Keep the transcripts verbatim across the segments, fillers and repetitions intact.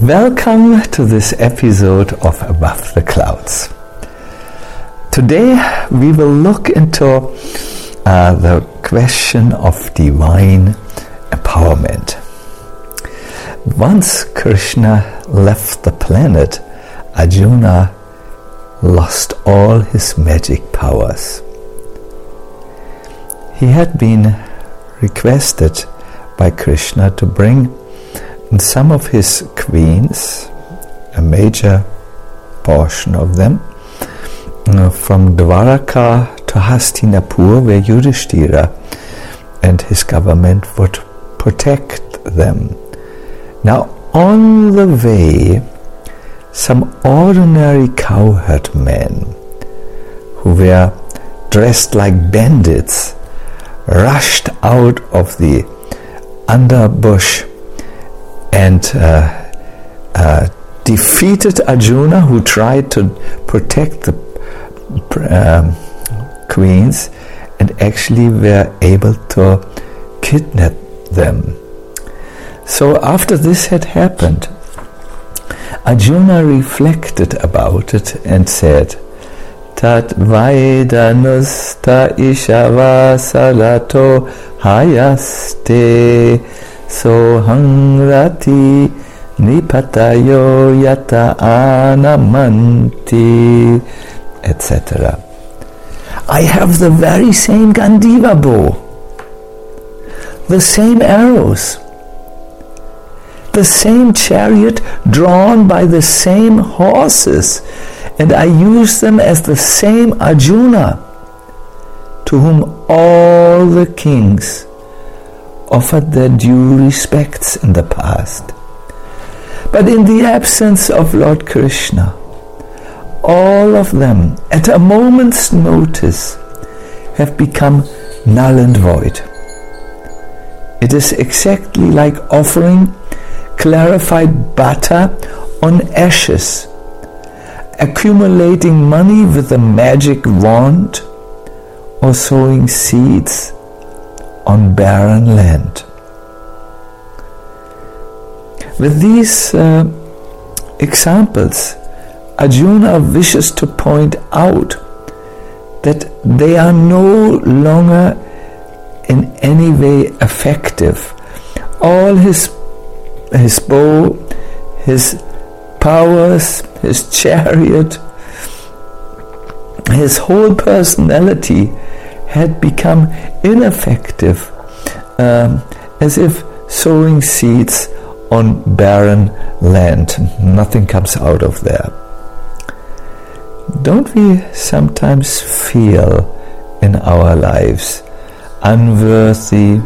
Welcome to this episode of Above the Clouds. Today we will look into uh, the question of divine empowerment. Once Krishna left the planet, Arjuna lost all his magic powers. He had been requested by Krishna to bring some of his queens, a major portion of them, uh, from Dwaraka to Hastinapur, where Yudhishthira and his government would protect them. Now, on the way, some ordinary cowherd men who were dressed like bandits rushed out of the underbush and uh, uh, defeated Arjuna, who tried to protect the um, queens, and actually were able to kidnap them. So after this had happened, Arjuna reflected about it and said, Tat Vaidanusta Ishavasalato Hayaste Sohangrati Nipatayo Yata Anamanti, et cetera. I have the very same Gandiva bow, the same arrows, the same chariot drawn by the same horses, and I use them as the same Arjuna, to whom all the kings offered their due respects in the past. But in the absence of Lord Krishna, all of them, at a moment's notice, have become null and void. It is exactly like offering clarified butter on ashes, accumulating money with a magic wand, or sowing seeds on barren land. With these uh, examples, Arjuna wishes to point out that they are no longer in any way effective. All his his bow, his powers, his chariot, his whole personality had become ineffective, um, as if sowing seeds on barren land. Nothing comes out of there. Don't we sometimes feel in our lives unworthy,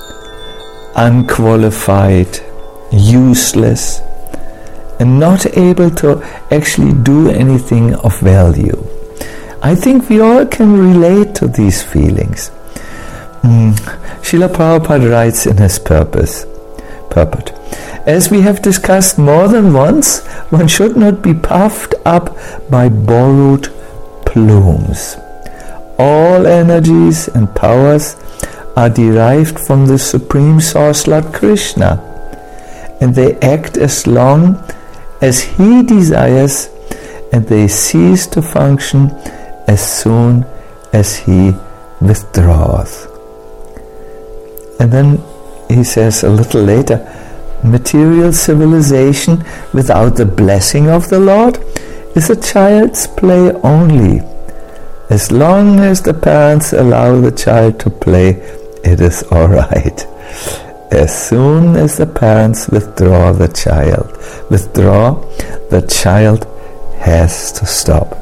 unqualified, useless, and not able to actually do anything of value? I think we all can relate to these feelings. Mm. Srila Prabhupada writes in his purpose, purport, as we have discussed more than once, one should not be puffed up by borrowed plumes. All energies and powers are derived from the Supreme Source, Lord Krishna, and they act as long as He desires, and they cease to function as soon as He withdraws. And then he says a little later, material civilization without the blessing of the Lord is a child's play only. As long as the parents allow the child to play, it is all right. As soon as the parents withdraw the child, withdraw, the child has to stop.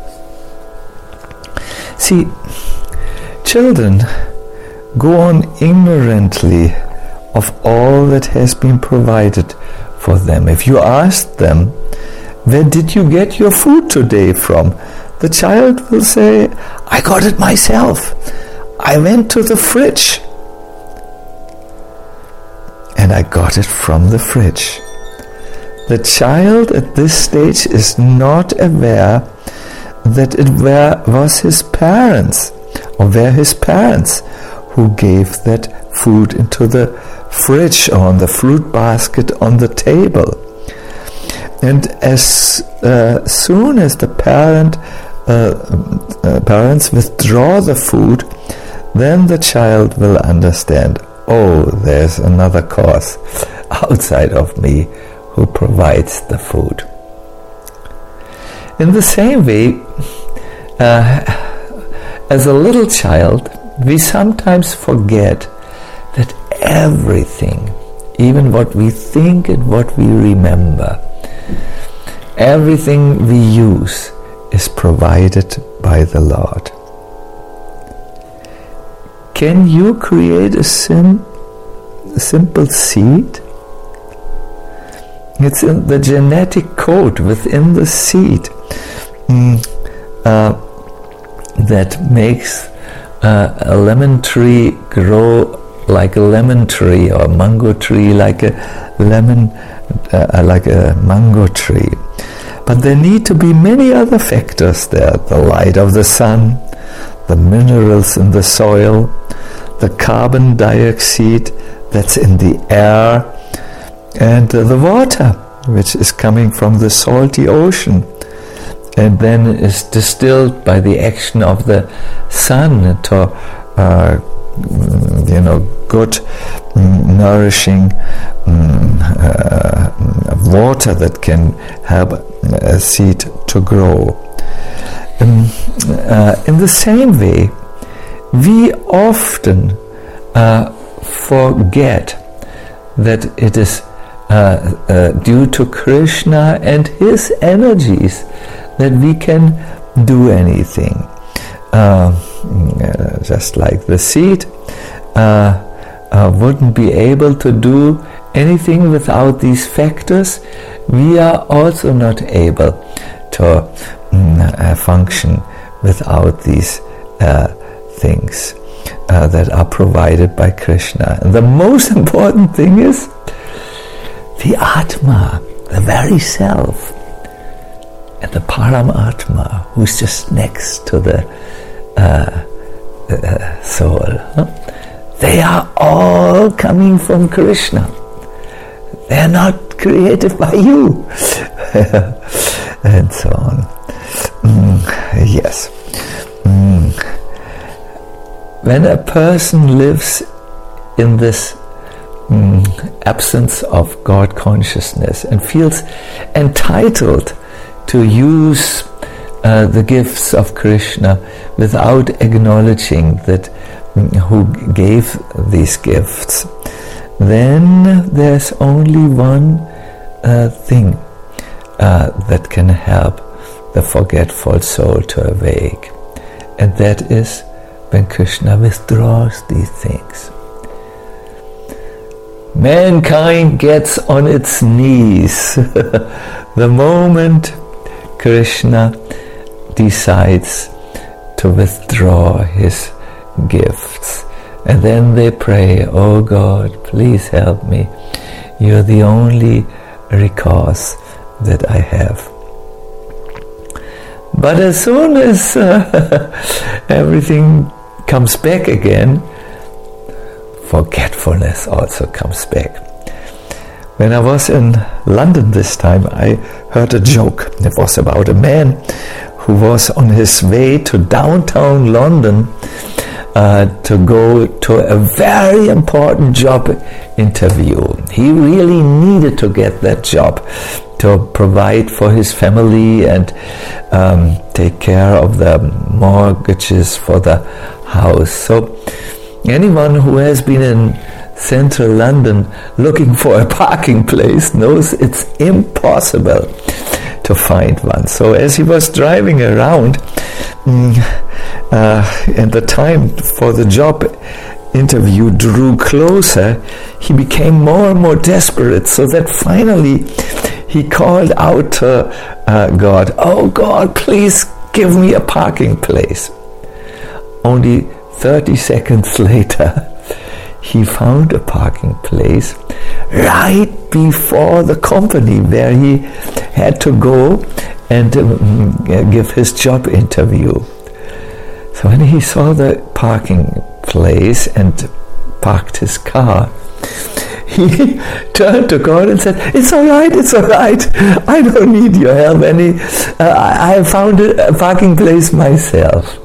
See, children go on ignorantly of all that has been provided for them. If you ask them, where did you get your food today from? The child will say, I got it myself. I went to the fridge and I got it from the fridge. The child at this stage is not aware that it were, was his parents, or were his parents who gave that food into the fridge or on the fruit basket on the table. And as uh, soon as the parent uh, uh, parents withdraw the food, then the child will understand, oh, there's another cause outside of me who provides the food. In the same way, uh, as a little child, we sometimes forget that everything, even what we think and what we remember, everything we use is provided by the Lord. Can you create a, sim- a simple seed? It's in the genetic code within the seed mm, uh, that makes uh, a lemon tree grow like a lemon tree, or a mango tree like a lemon, uh, like a mango tree. But there need to be many other factors there: the light of the sun, the minerals in the soil, the carbon dioxide that's in the air, and uh, the water which is coming from the salty ocean and then is distilled by the action of the sun to uh, you know good mm, nourishing mm, uh, water that can help a seed to grow. Um, uh, in the same way, we often uh, forget that it is uh, uh, due to Krishna and his energies that we can do anything. Uh, uh, just like the seed uh, uh, wouldn't be able to do anything without these factors, we are also not able to mm, uh, function without these uh, things uh, that are provided by Krishna. And the most important thing is the Atma, the very self, and the Paramatma, who's just next to the uh, uh, soul. Huh? They are all coming from Krishna. They are not created by you. And so on. Mm, yes. Mm. When a person lives in this mm, absence of God consciousness and feels entitled to use uh, the gifts of Krishna without acknowledging that mm, who gave these gifts, then there's only one uh, thing uh, that can help the forgetful soul to awake, and that is when Krishna withdraws these things. Mankind gets on its knees the moment Krishna decides to withdraw his gifts. And then they pray, oh God, please help me. You're the only recourse that I have. But as soon as uh, everything comes back again, forgetfulness also comes back. When I was in London this time, I heard a joke. It was about a man who was on his way to downtown London uh, to go to a very important job interview. He really needed to get that job to provide for his family and um, take care of the mortgages for the house. So anyone who has been in central London looking for a parking place knows it's impossible to find one. So as he was driving around mm, uh, and the time for the job interview drew closer, he became more and more desperate, so that finally he called out to uh, God, oh God, please give me a parking place. Only thirty seconds later, he found a parking place right before the company where he had to go and um, give his job interview. So when he saw the parking place and parked his car, he turned to God and said, "It's all right, it's all right. I don't need your help. Any, uh, I have found a parking place myself."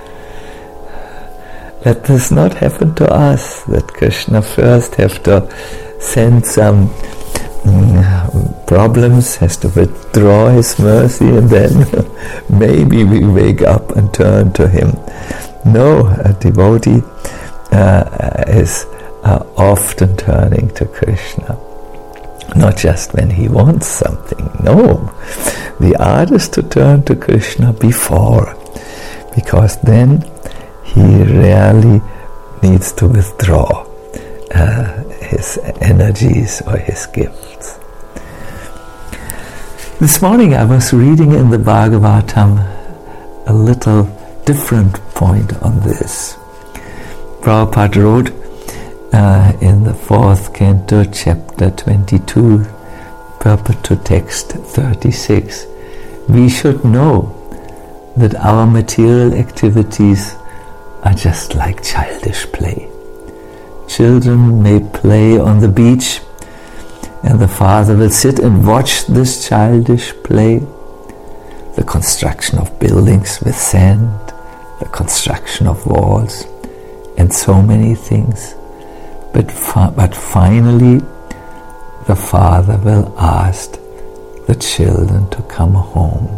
Let this not happen to us, that Krishna first have to send some mm, problems, has to withdraw his mercy, and then maybe we wake up and turn to him. No, a devotee uh, is uh, often turning to Krishna. Not just when he wants something. No, the art is to turn to Krishna before, because then he really needs to withdraw uh, his energies or his gifts. This morning I was reading in the Bhagavatam a little different point on this. Prabhupada wrote uh, in the fourth canto, chapter twenty-two, purport to text thirty-six, we should know that our material activities are just like childish play. Children may play on the beach, and the father will sit and watch this childish play. The construction of buildings with sand, the construction of walls, and so many things. But, fi- but finally, the father will ask the children to come home.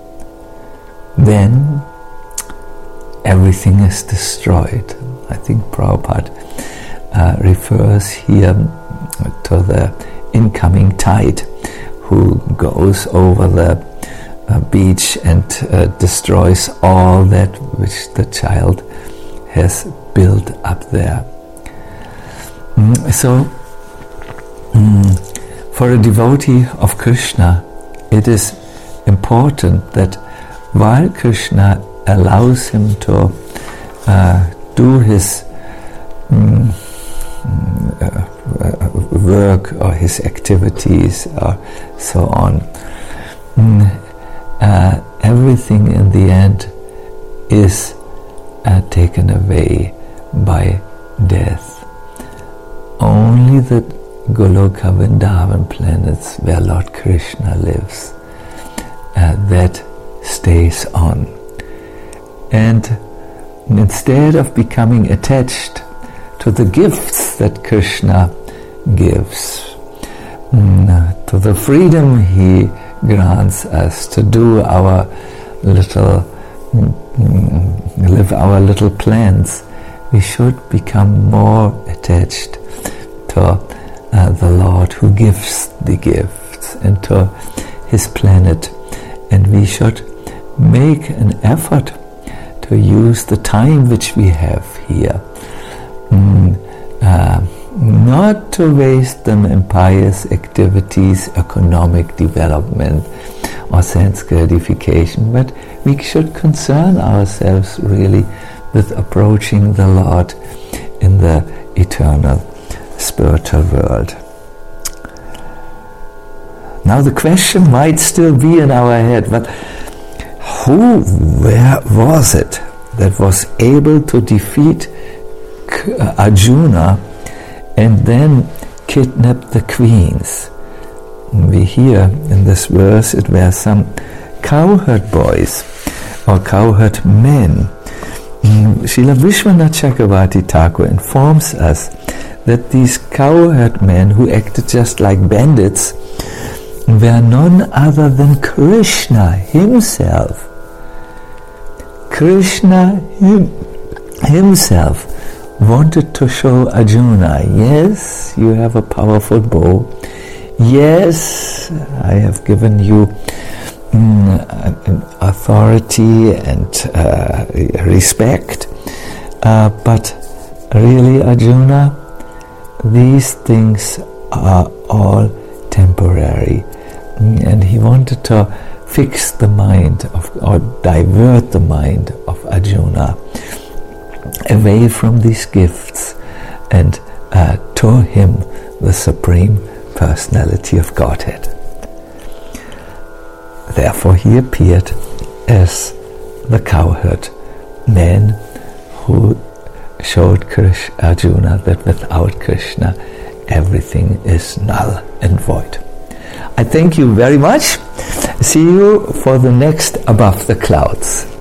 Then everything is destroyed. I think Prabhupada uh, refers here to the incoming tide who goes over the uh, beach and uh, destroys all that which the child has built up there. Mm, so, mm, for a devotee of Krishna, it is important that while Krishna allows him to uh, do his mm, uh, uh, work or his activities or so on, mm, uh, everything in the end is uh, taken away by death. Only the Goloka Vrindavan planets where Lord Krishna lives, uh, that stays on. And instead of becoming attached to the gifts that Krishna gives, mm, to the freedom he grants us to do our little, mm, live our little plans, we should become more attached to uh, the Lord who gives the gifts and to his planet. And we should make an effort to use the time which we have here, mm, uh, not to waste them in pious activities, economic development, or sense gratification, but we should concern ourselves really with approaching the Lord in the eternal spiritual world. Now the question might still be in our head, but who, where was it that was able to defeat Arjuna and then kidnap the queens? We hear in this verse it were some cowherd boys or cowherd men. Srila Vishwanath Chakravarti Thakur informs us that these cowherd men who acted just like bandits were none other than Krishna himself. Krishna him, himself wanted to show Arjuna, yes, you have a powerful bow, yes, I have given you mm, authority and uh, respect, uh, but really, Arjuna, these things are all temporary. And he wanted to fix the mind of, or divert the mind of Arjuna away from these gifts and uh, to him, the Supreme Personality of Godhead. Therefore he appeared as the cowherd man who showed Krishna, Arjuna that without Krishna everything is null and void. I thank you very much. See you for the next Above the Clouds.